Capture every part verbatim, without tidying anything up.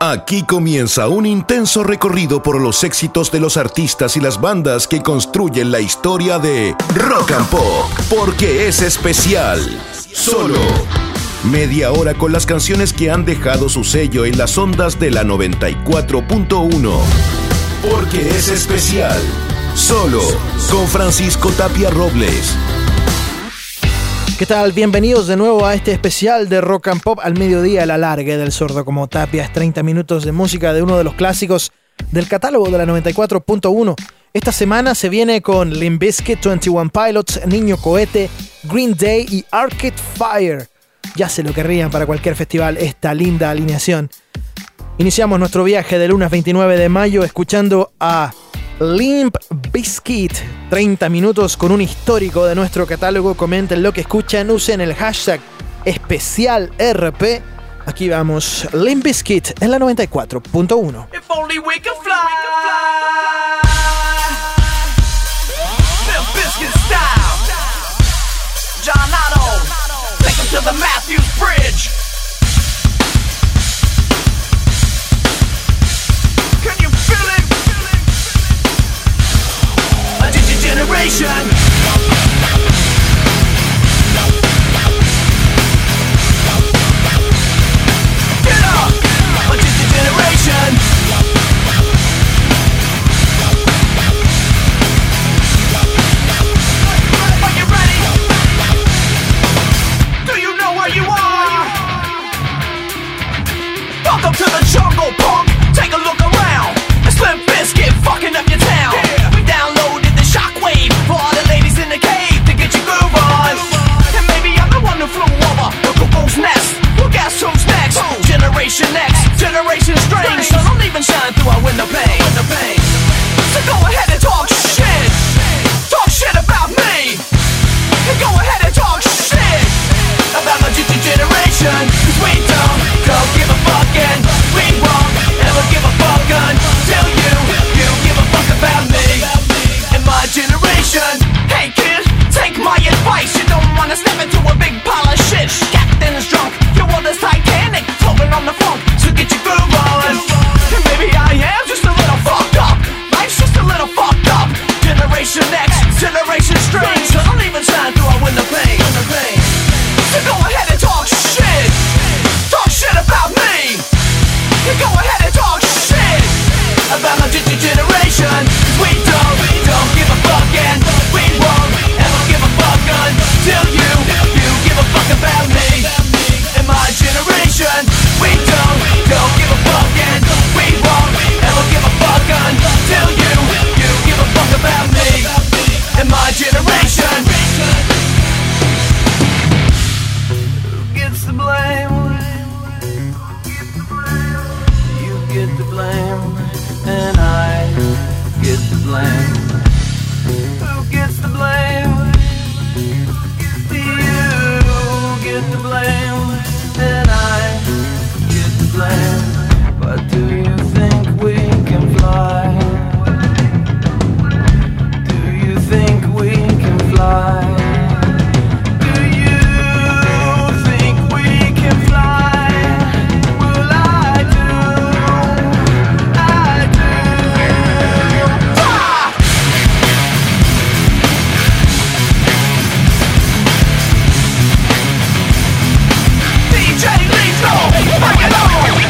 Aquí comienza un intenso recorrido por los éxitos de los artistas y las bandas que construyen la historia de Rock and Pop, porque es especial. Solo media hora con las canciones que han dejado su sello en las ondas de la noventa y cuatro punto uno. Porque es especial. Solo con Francisco Tapia Robles. ¿Qué tal? Bienvenidos de nuevo a este especial de Rock and Pop al mediodía, el alargue del sordo como Tapia. Es treinta minutos de música de uno de los clásicos del catálogo de la noventa y cuatro punto uno. Esta semana se viene con Limp Bizkit, veintiuno Pilots, Niño Cohete, Green Day y Arcade Fire. Ya se lo querrían para cualquier festival esta linda alineación. Iniciamos nuestro viaje del lunes veintinueve de mayo escuchando a Limp Bizkit. treinta minutos con un histórico de nuestro catálogo. Comenten lo que escuchan, usen el hashtag especial R P. Aquí vamos, Limp Bizkit en la noventa y cuatro punto uno. If only we could fly, Limp Bizkit style. John Otto, take him to the Matthews Bridge. Can you feel it? A digigeneration. Get up! A digigeneration. Are you ready? Do you know where you are? Welcome to the jungle, punk. Take a look around. It's Limp Bizkit fucking up your town. Yeah. We downloaded the shockwave for all the ladies in the cave to get your groove on. And maybe I'm the one who flew over the cuckoo's nest. Well, guess who's next? Oh. Generation X, Generation Strange. So don't even shine through our window pane. So go ahead and talk shit. Talk shit about me. And go ahead and talk shit about my generation. Cause we don't, don't give a fuck and we won't ever give a fuck until you, you give a fuck about me and my generation. Hey kid, take my advice. You don't wanna step into a big pile of shit. Captain's drunk, your world is Titanic, floating on the funk, so get your groove on. And maybe I am just a little fucked up. Life's just a little fucked up. Generation X, Generation Strange. So don't even shine through our window pane. So go ahead and talk shit. Talk shit about me. You go ahead and talk shit about my generation. We don't, we don't give a fuck and we won't ever give a fuck until you, you give a fuck about me and my generation. We don't, don't give a fuck and we won't ever give a fuck until you, you give a fuck about me and my generation. Who gets the blame? You get the blame, and I get the blame. Who gets the blame? You get the blame, and I get the blame. But do you think we can fly? Do you think we can fly? Do you think we can fly? Well, I do. I do. Ah! D J Lethal, bring it on!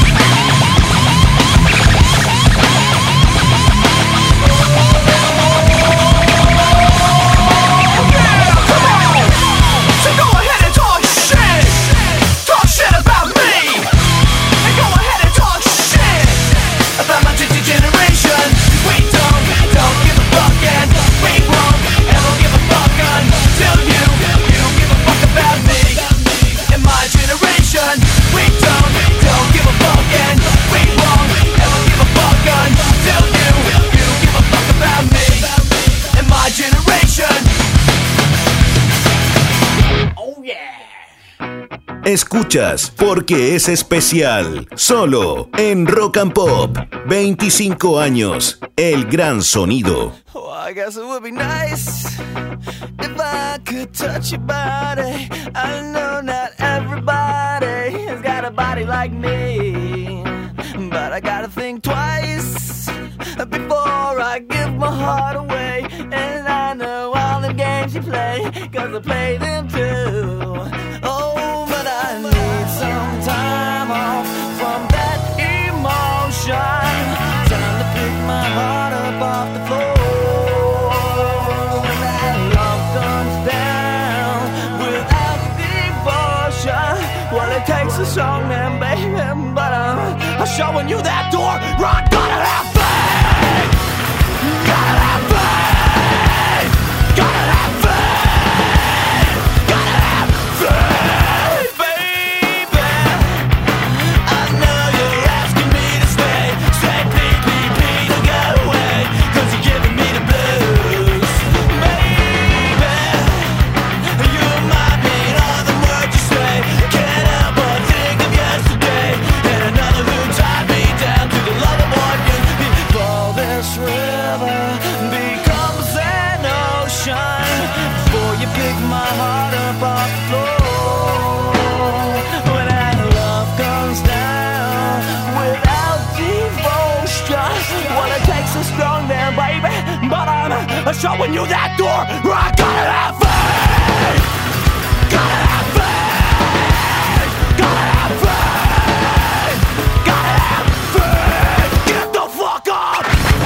Escuchas Porque es especial, solo en Rock and Pop. veinticinco años, el gran sonido. Oh, I guess it would be nice if I could touch your body. I know not everybody has got a body like me. cause I play them too. Oh, but I need some time off from that emotion. Time to pick my heart up off the floor. When that love comes down without devotion, well, it takes a strong man, baby, but I'm, I'm showing you that door. Rock, gotta have faith. Gotta have faith. Gotta have faith. Gotta have faith, baby. I know you're asking me to stay. Say please, please, please don't go away, cause you're giving me the blues. Baby, you remind me of the words you say. Can't help but think of yesterday and another who tied me down to the love of one you before this river becomes an ocean. Before you pick my heart up off the floor. When that love comes down without devotion, well, it takes a strong man, baby, but I'm showing you that door. I gotta have faith. Gotta have faith. Gotta have faith. Gotta have faith. Get the fuck up.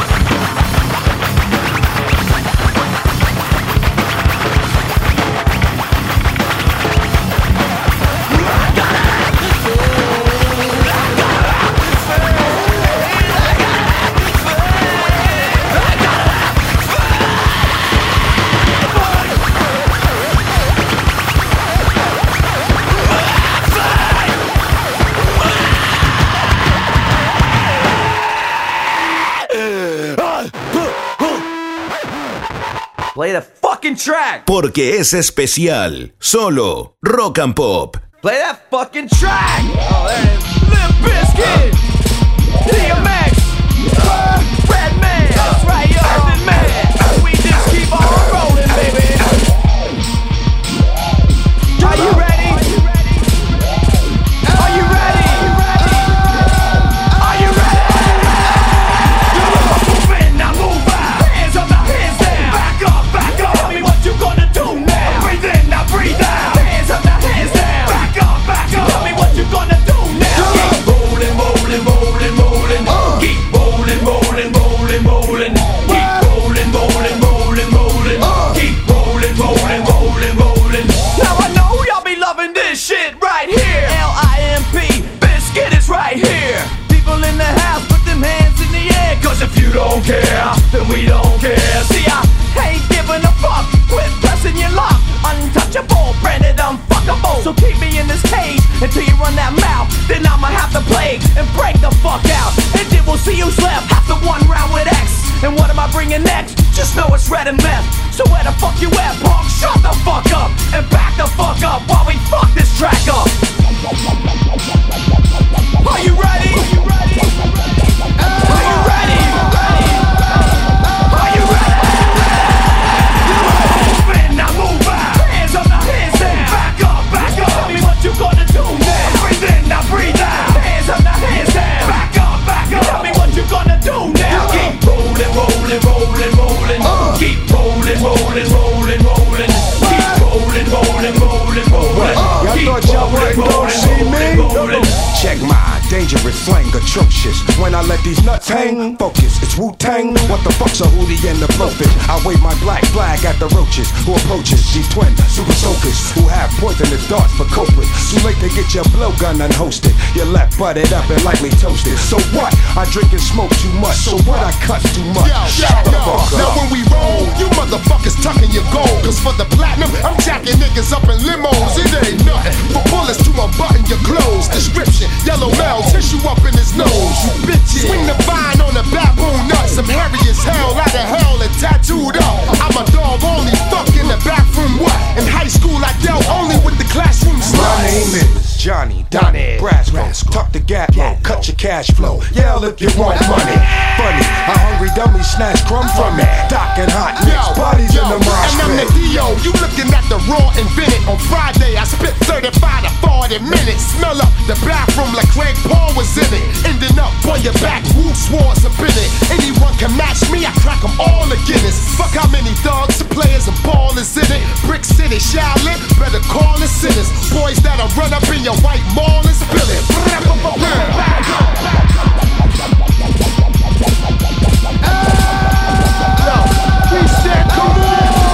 Play the fucking track. Porque es especial. Solo Rock and Pop. Play that fucking track. Oh, there it is. Limp Bizkit. D M X. Uh, Redman. That's right, yo. Earthen Man. We just keep on rolling, baby. Are you ready? Are you ready? Are you ready? Move in, now move out. Hands up, now hands down. Back up, back up. Tell me what you gonna do now. Breathe in, now breathe out. Hands up, now hands down. Back up, back up. Tell me what you gonna do now. Keep rolling, rolling, rolling, rolling. Keep rolling, rolling, rolling, rolling. Keep rolling, rolling, rolling, rolling. Keep rolling, rolling, rolling, rolling. Now I know y'all be loving this shit right here. L I M P, Bizkit is right here. People in the house, put them hands in the air. Cause if you don't care, then we don't care. See, I ain't giving a fuck. Quit pressing your luck. Untouchable, branded unfuckable. So keep me in this cage until you run that mouth. Then I'ma have to play and break the fuck out. And then we'll see who's left after one round with X. And what am I bringing next? Just know it's red and meth. So where the fuck you at, punk? Shut the fuck up and back the fuck up while we fuck this track up. Are you ready? Are you ready? Are you ready? Are you ready? Move in, now move out. Hands up, now hands down. Back up, back up. Tell me what you gonna do now. Breathe in, now breathe out. Hands up, now hands down. Back up, back up. Tell me what you gonna do now. Keep rolling, rolling, rolling, rolling. Keep rolling, rolling, rolling, rolling. Keep rolling, rolling, rolling, rolling. Y'all thought y'all wasn't gonna see me? Check my dangerous slang, atrocious. When I let these nuts hang, focus, it's Wu-Tang. What the fuck's a hootie and the blowfish? I wave my black flag at the roaches who approaches these twin super soakers who have poisonous darts for culprits. Too late to get your blowgun unhosted. Your left butted up and lightly toasted. So what? I drink and smoke too much. So what? I cut too much. Yo, Shut yo, the yo. fuck up. Now when we roll, you motherfuckers tucking your gold. Cause for the platinum, I'm jacking niggas up in limos. It ain't nothing. For bullets to unbutton your clothes. Description, yellow male, tissue up in his nose. You bitches. Swing the vine on the baboon nuts. I'm hairy as hell, out of hell and tattooed up. I'm a dog only, fuck in the bathroom. What? In high school, I dealt only with the classroom sluts. My name is Johnny Donnie Brasco. Tuck the gap low, cut your cash flow. Yell if you want money. Funny, a hungry dummy snatch crumb from me. Doc and hot nicks, bodies in the mosh and I'm the pit. D O, you looking at the raw invented. On Friday, I spit thirty-five to forty minutes. Smell up the bathroom like Craig Paul was in it. Ending up on your back, Wu swords up in it. Anyone can match me, I crack them all again. Fuck how many thugs, players, and ballers in it. Brick City, Shack run up in your white mall and spill it. Yo, we said come on.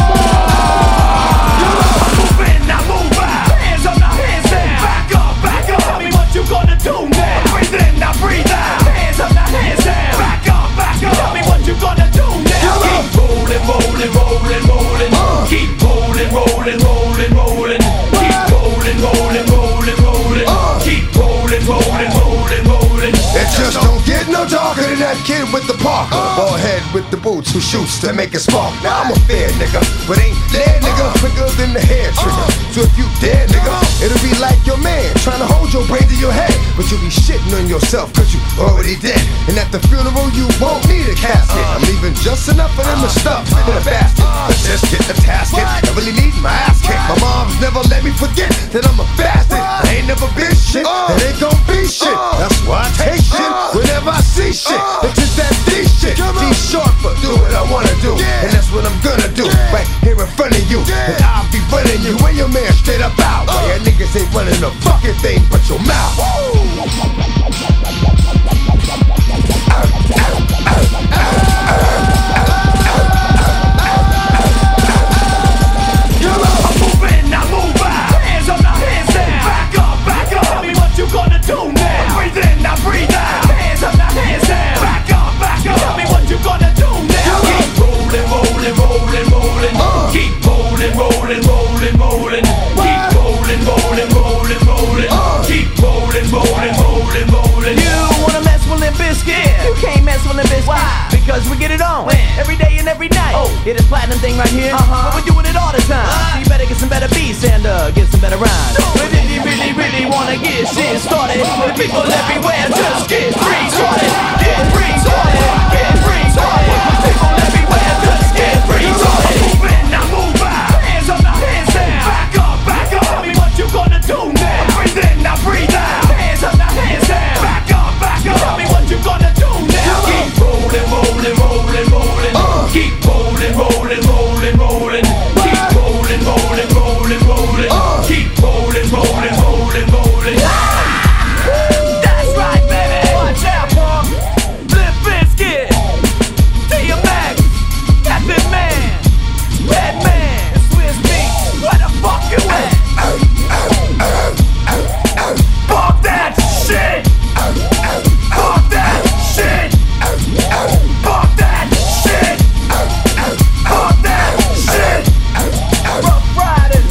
Move in, now move out. Hands up, now hands down. Back up, back up. Tell me what you gonna do now. Breathe in, now breathe out. Hands up, now hands down. Back up, back up. Tell me what you gonna do now. Keep rolling, rolling, rolling, rolling. Uh. Keep rolling, rolling, rolling, rolling. Keep rolling, rolling, rolling, rolling. Uh. Keep rolling, rolling, rolling, rolling. It just don't get no darker than that kid with the Parker. Uh. Bald head with the boots who shoots to make it spark. Now I'm a fair nigga, but ain't there nigga uh. quicker than the hair trigger. Uh. So if you dare nigga, uh. it'll be like your man trying to hold your brain to your head. But you'll be shitting on yourself cause you already dead. And at the funeral you won't need a casket. uh. I'm leaving just enough of them to stuff in a basket. uh. Just get the tasket, I really need my ass kicked. My mom's never let me forget that I'm a bastard. I ain't never been shit, uh. it ain't gon' be shit. That's why I take shit whenever I see shit. It's just that D shit, D short for do what I wanna do. And that's what I'm gonna do, right here in front of you. And I'll be running you and your man straight up out. Why your niggas ain't running a fucking thing but your mouth. I'm moving, now move out. Hands up, now hands down. Back up, back up. Tell me what you gonna do now. Breathe in, now breathe out. Hands up, now hands down. Back up, back up. Tell me what you gonna do now. Keep rolling, rolling, rolling, rolling. Uh. Keep rolling, rolling, rolling, rolling. Keep rolling, rolling, rolling, rolling. Uh. Keep rolling, rolling, rolling, rolling. You wanna mess with Limp Bizkit? You can't mess with Limp Bizkit. Why? Because we get it on when? Every day and every night. Oh, it is platinum thing right here. Uh-huh. But we're doing it all the time. Uh. So you better get some better beats and uh, get some better rhymes. But if you really, really wanna get shit started, the people everywhere just get free started. Get free started. Get free started. The people everywhere just get free started. Move in, now move out. Hands up, now hands down. Back up, back up. Tell me what you gonna do now. Breathe in, now breathe out. Hands up, now hands down. Back up, back up. Tell me what you gonna do now. Keep rolling, rolling, rolling, rolling. Uh. Keep rolling, rolling, rolling, rolling. Keep rolling, rolling, rolling, rolling. Uh. Keep rolling, rolling, rolling, rolling. That's right, baby. Watch out, punk. Limp Bizkit. D M X. Captain Man. Redman. Swiss Beats. Where the fuck you at? Fuck that shit. Fuck that shit. Fuck that shit. Fuck that shit. Rough Riders.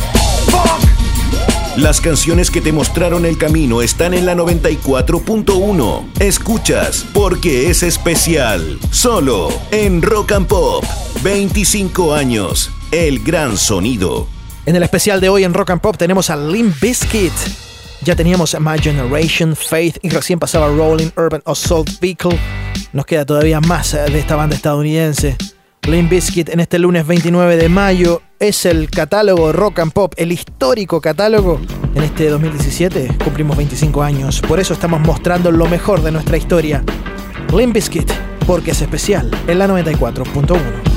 Fuck. Las canciones que te mostraron el camino están en la noventa y cuatro punto uno. Escuchas porque es especial. Solo en Rock and Pop. veinticinco años. El gran sonido. En el especial de hoy en Rock and Pop tenemos a Limp Bizkit. Ya teníamos My Generation, Faith y recién pasaba Rolling Urban Assault Vehicle. Nos queda todavía más de esta banda estadounidense. Limp Bizkit en este lunes veintinueve de mayo es el catálogo Rock and Pop, el histórico catálogo. En este dos mil diecisiete cumplimos veinticinco años, por eso estamos mostrando lo mejor de nuestra historia. Limp Bizkit, porque es especial, en la noventa y cuatro punto uno.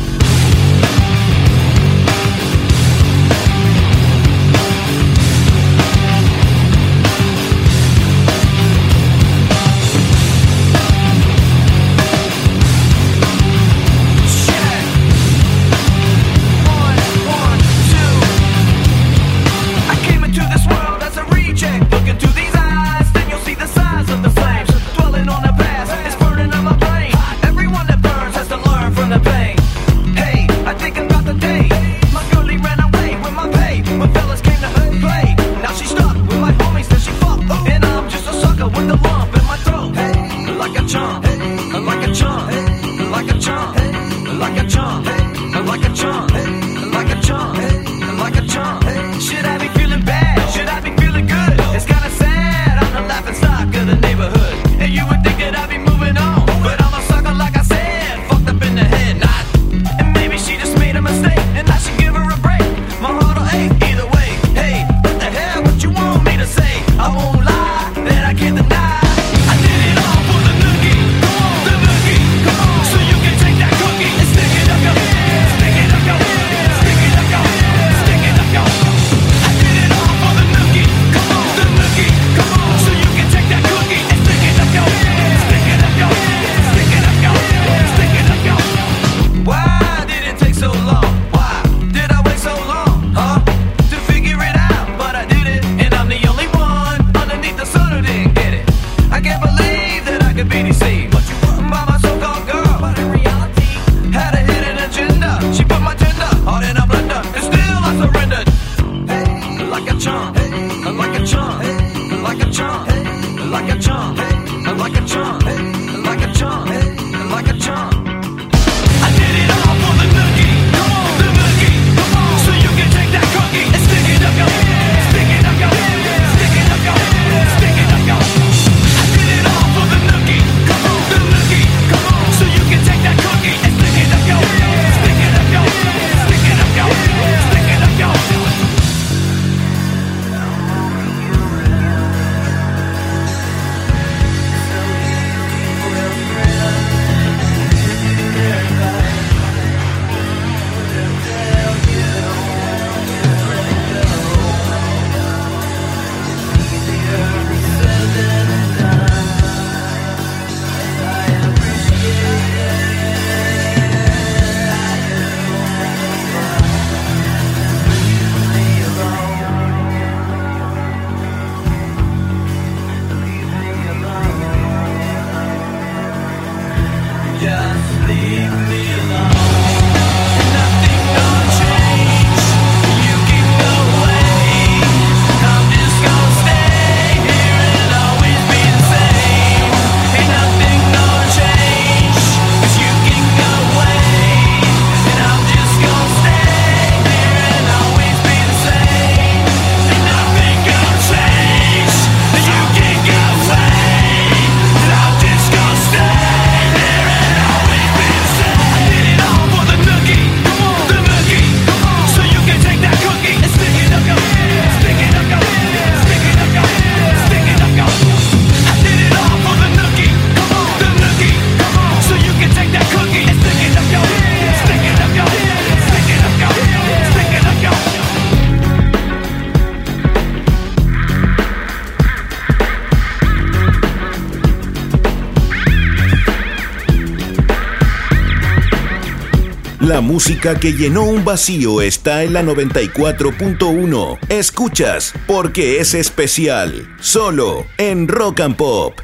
I won't lie that I can't deny. I did it all for the nookie. like a B D C. What you want by my so-called girl? But in reality, had a hidden agenda. She put my tender heart in a blender, and still I surrendered. Hey, like a charm, hey, like a charm, hey, like a charm, hey, like a charm, hey, like a charm, hey, like a charm, hey, like a charm. I did it all for the nookie, come on, the nookie, come on. So you can take that cookie and stick it up, yo, stick it up, yo, stick it up, yo, stick it up, yo. I did it all for the nookie, come on, the nookie, come on. So you can take that cookie and stick it up, yo, stick it up, yo, stick it up, yo, stick it up, yo. La música que llenó un vacío está en la noventa y cuatro punto uno. Escuchas porque es especial, solo en Rock and Pop.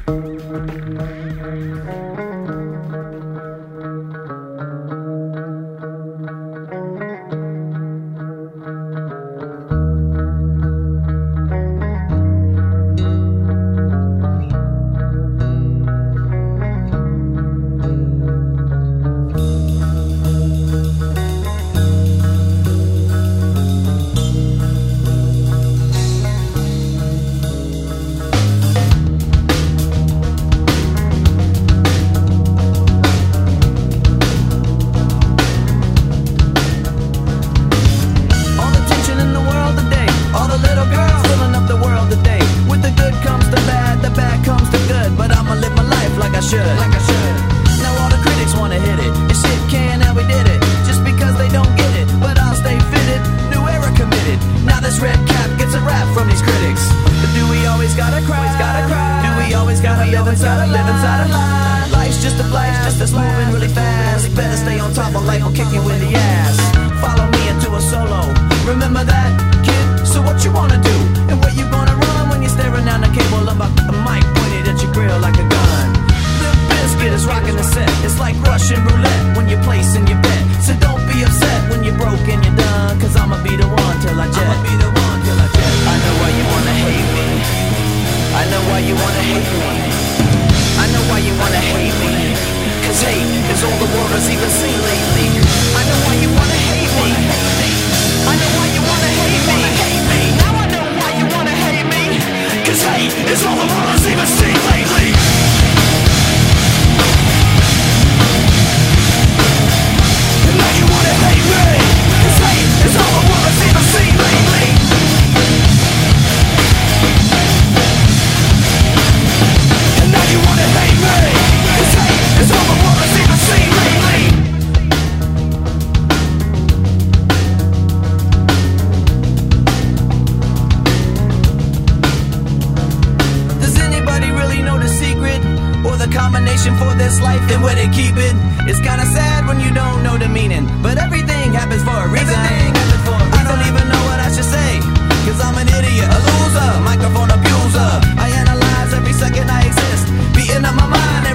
Microphone abuser. I analyze every second I exist, beating up my mind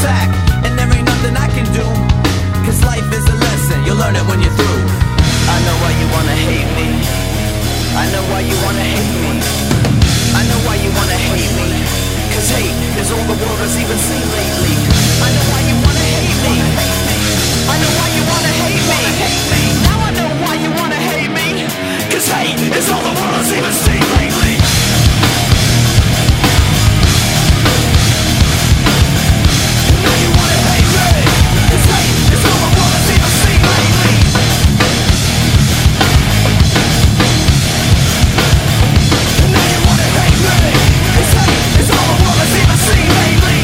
sack, and there ain't nothing I can do. Cause life is a lesson, you'll learn it when you're through. I know why you wanna hate me. I know why you wanna hate me. I know why you wanna hate me. Cause hate is all the world has even seen lately. I know why you wanna hate me. I know why you wanna hate me. Now I know why you wanna hate me. Cause hate is all the world has even seen lately. Now you wanna hate me. Cause hate is all the world has even seen lately. Now you wanna hate me. Cause hate is all the world has even seen lately.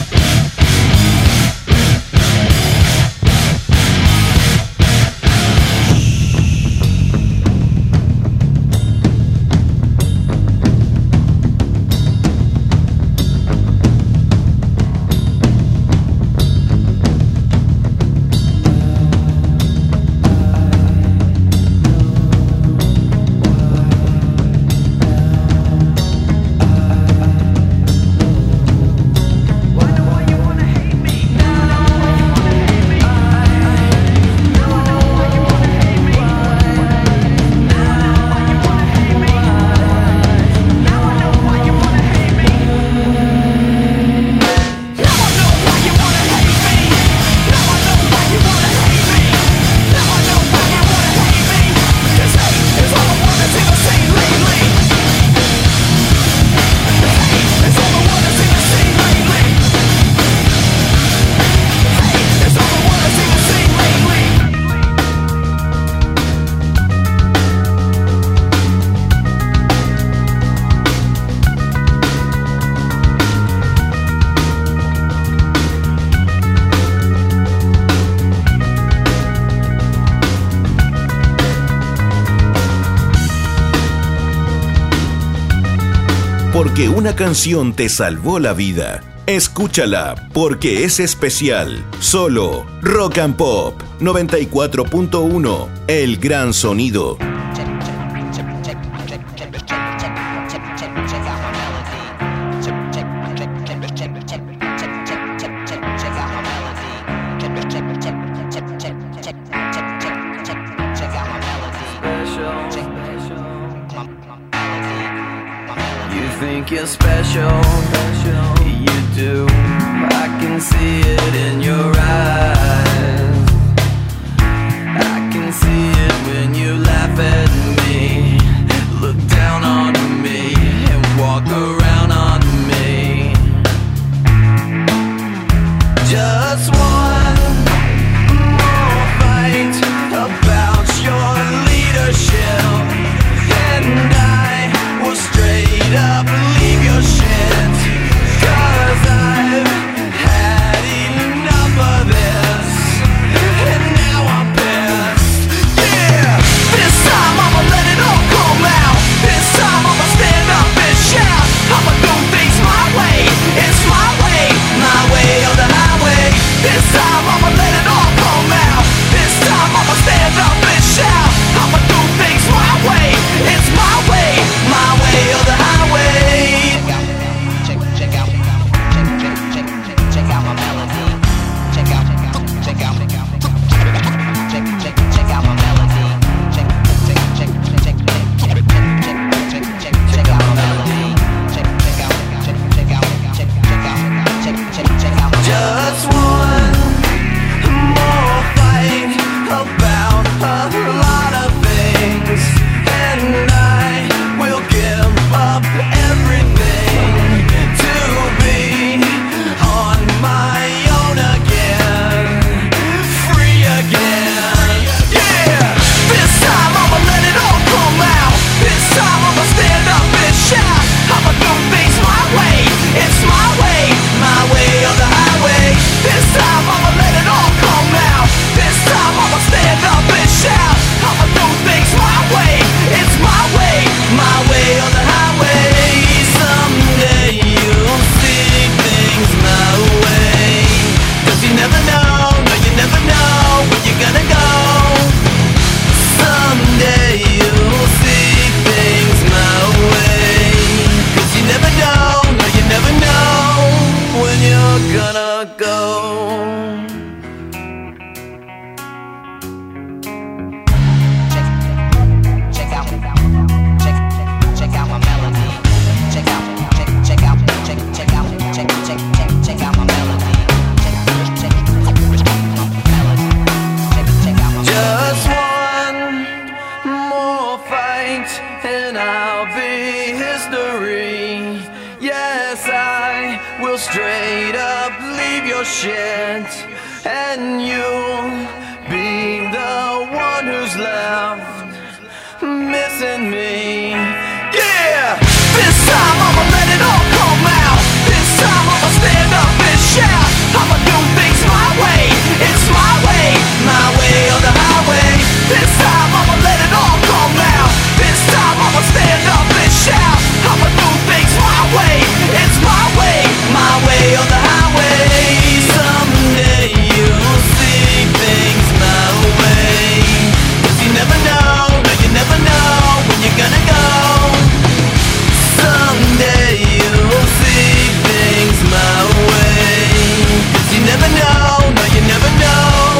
Porque una canción te salvó la vida. Escúchala, porque es especial. Solo Rock and Pop noventa y cuatro punto uno, el gran sonido. Think you're special, you do. I can see it in your eyes. I can see it when you laugh at me, look down on me, and walk around on me. Just one more fight about your leadership, and I will straight up leave your shit. Cause I've had enough of Straight up leave your shit, and you'll be the one who's left missing me. Yeah! This time I'ma let it all come out. This time I'ma stand up and shout. I'ma do things my way. It's my way, my way or the highway. This time I'ma let it all come out. This time I'ma stand up and shout. I'ma do things my way. It's my way, my way or the highway. Someday you'll see things my way. 'Cause you never know, no you never know when you're gonna go. Someday you'll see things my way. 'Cause you never know, no you never know.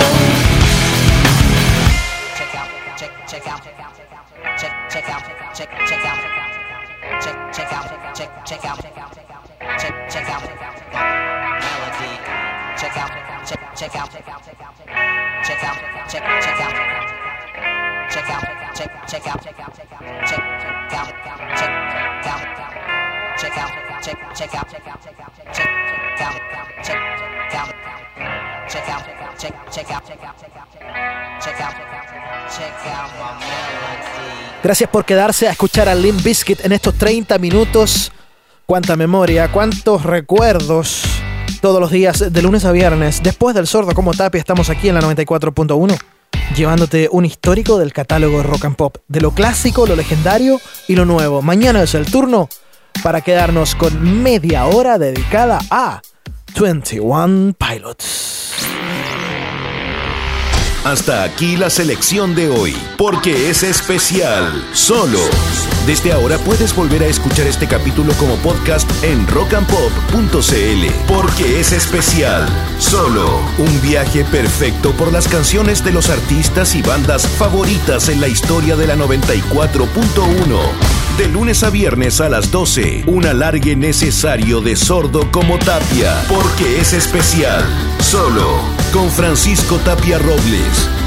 Check out, check, check out, check, check out, check, check out, check, check out, check, check out, check, check out, melody. Check out, check, check out, check out, check, check out, check, check out, check out, check, check out, check out, check out, check out, check out, check out, check, check out, check out, check out, check, check out, check, check out, check out, check, check out, check out, check out, check out, check out my melody. Gracias por quedarse a escuchar a Limp Bizkit en estos treinta minutos. Cuánta memoria, cuántos recuerdos. Todos los días, de lunes a viernes, después del Sordo como Tapia, estamos aquí en la noventa y cuatro punto uno, llevándote un histórico del catálogo Rock and Pop, de lo clásico, lo legendario y lo nuevo. Mañana es el turno para quedarnos con media hora dedicada a veintiuno Pilots. Hasta aquí la selección de hoy, porque es especial, solo. Desde ahora puedes volver a escuchar este capítulo como podcast en rock and pop punto c l, porque es especial, solo. Un viaje perfecto por las canciones de los artistas y bandas favoritas en la historia de la noventa y cuatro punto uno. De lunes a viernes a las doce, un alargue necesario de Sordo como Tapia, porque es especial, solo, con Francisco Tapia Robles.